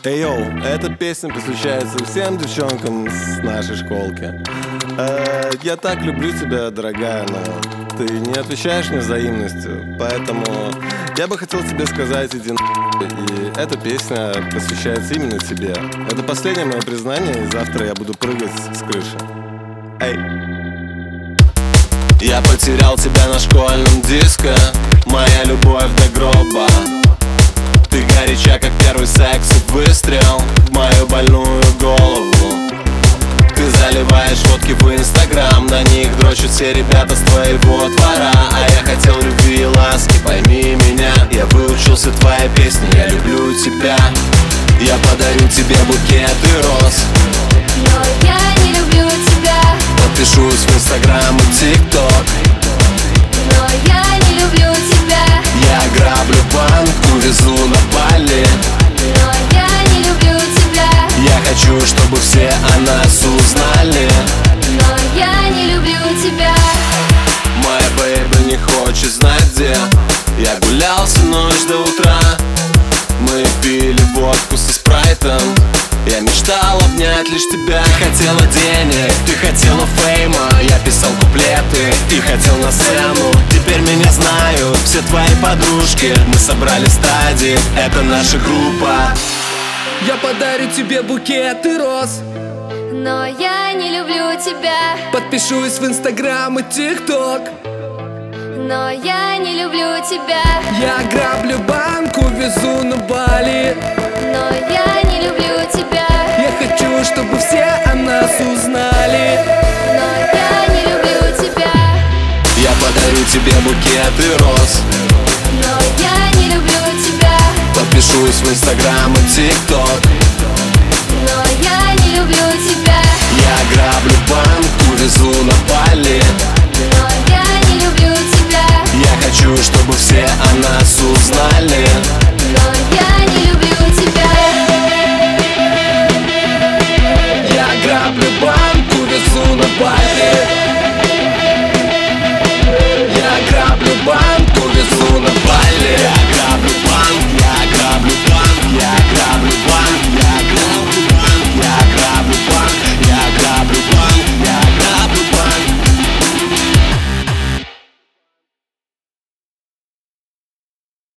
Эй, йоу, эта песня посвящается всем девчонкам с нашей школки. Я так люблю тебя, дорогая, но ты не отвечаешь мне взаимностью. Поэтому я бы хотел тебе сказать, иди нахуй. И эта песня посвящается именно тебе. Это последнее мое признание, и завтра я буду прыгать с крыши. Эй. Я потерял тебя на школьном диско, моя любовь до гроба. Ты горяча, как первый секс и выстрел в мою больную голову. Ты заливаешь фотки в Инстаграм, на них дрочат все ребята с твоего двора. А я хотел любви и ласки, пойми меня. Я выучился твоей песни, я люблю тебя. Я подарю тебе букеты роз, но я не люблю тебя. Подпишусь в Инстаграм и ТикТок, но я не люблю тебя. я граблю банк, увезу на Бали, но я не люблю тебя. я хочу, чтобы все о нас узнали, Но я не люблю тебя. моя бэйби не хочет знать, где я гулял всю ночь до утра. Мы пили водку со спрайтом, я мечтал обнять лишь тебя. Ты хотела денег, ты хотела фейма, я писал куплеты и хотел на сцену. Теперь меня знают все твои подружки, мы собрали стадии, это наша группа. Я подарю тебе букеты роз, Но я не люблю тебя. подпишусь в Инстаграм и ТикТок, Но я не люблю тебя. я граблю банк, увезу на Бали. Но я не люблю тебя. Я хочу, чтобы все о нас узнали. Но я не люблю тебя. Я подарю тебе букеты роз, Но я не люблю тебя. подпишусь в Инстаграм и ТикТок, Но я не люблю тебя. я граблю банк, увезу на Бали, Но